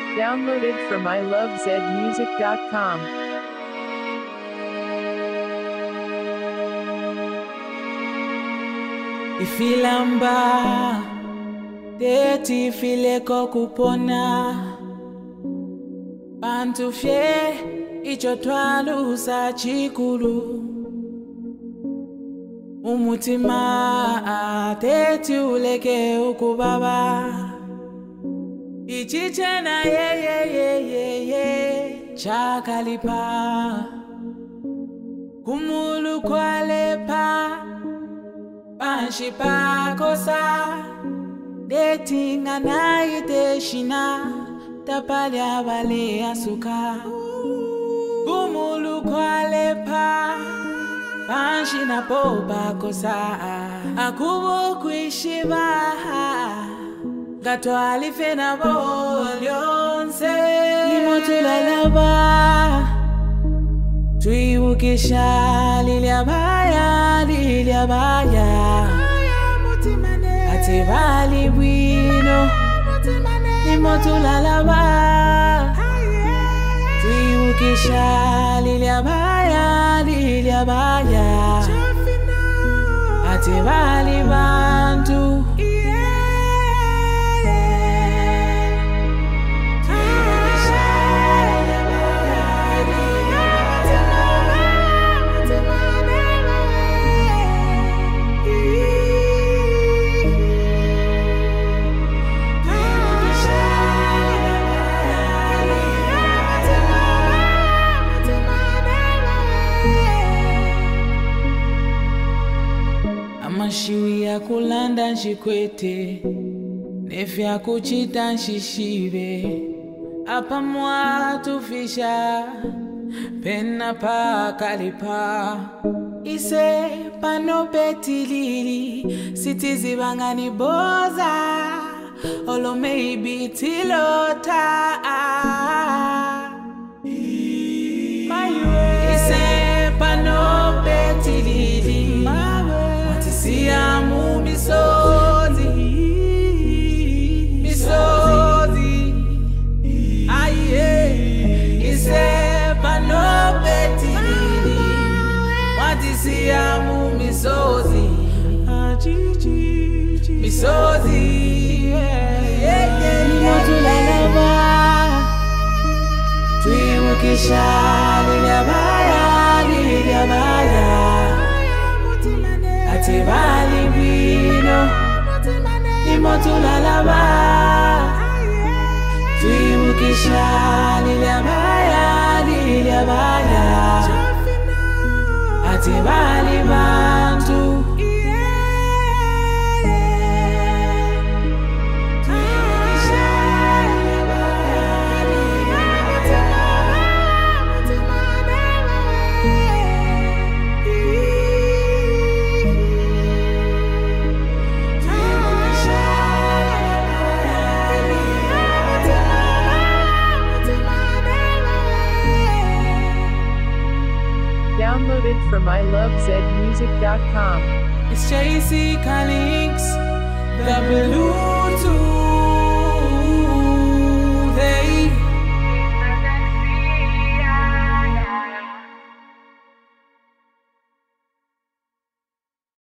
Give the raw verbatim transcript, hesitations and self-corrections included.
Downloaded from I love zed music dot com. Ifilamba deti ifileko kupona bantu fye icho twalusa chikulu umutima deti uleke ukubaba ichichena ye ye ye ye ye chakalipa kumulu kwalepa Banshi pa kosa dating anaite shina tapalya vale asuka kumulu kwalepa banshi na popa kosa akubo kuishiba gato alife na bolyonse nimotula lava Tuiukisha lilia baya, lilia baya Ate vali bwino Nimotula lava Tuiukisha lilia baya, lilia baya Ate vali bantu Amashiwi ya kulanda njikwete Nefi ya kuchita nshishive Apa mwa tufisha Pena pa kalipa Ise pano petilili Sitizi bangani boza Olo maybe tilota Ise pano petilili Siamu misozi, misozi, aye, isepa no petili, wati siamu misozi, misozi, nimotula lava, tuiukisha lilia baya, lilia baya. Ate vali bwino Nimotula lava Tuiukisha lilia baya, lilia baya Ate vali bantu Downloaded from I love zed music dot com. It's J C Calix, the Bluetooth.